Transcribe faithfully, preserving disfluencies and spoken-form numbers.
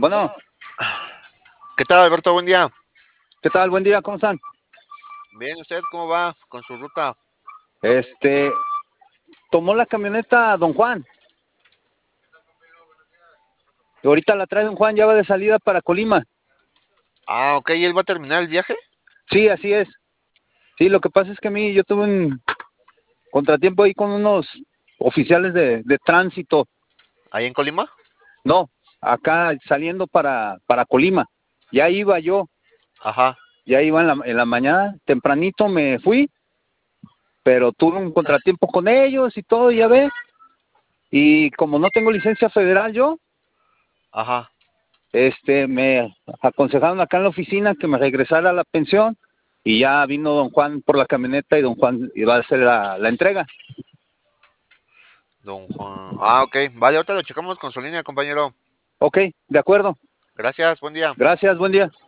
Bueno, ¿Qué tal, Alberto? Buen día. ¿qué tal? Buen día, ¿cómo están? Bien, ¿usted cómo va con su ruta? Este, tomó la camioneta Don Juan. Y ahorita la trae Don Juan, ya va de salida para Colima. Ah, ok, ¿y él va a terminar el viaje? Sí, así es. Sí, lo que pasa es que a mí yo tuve un contratiempo ahí con unos oficiales de, de tránsito. ¿Ahí en Colima? No, acá saliendo para, para Colima. Ya iba yo, Ajá. ya iba en la, en la mañana, tempranito me fui, pero tuve un contratiempo con ellos y todo, ya ve. Y como no tengo licencia federal yo, Ajá. este, me aconsejaron acá en la oficina que me regresara a la pensión y ya vino don Juan por la camioneta y don Juan iba a hacer la, la entrega. Don Juan. Ah, ok. Vale, ahorita lo checamos con su línea, compañero. Ok, de acuerdo. Gracias, buen día. Gracias, buen día.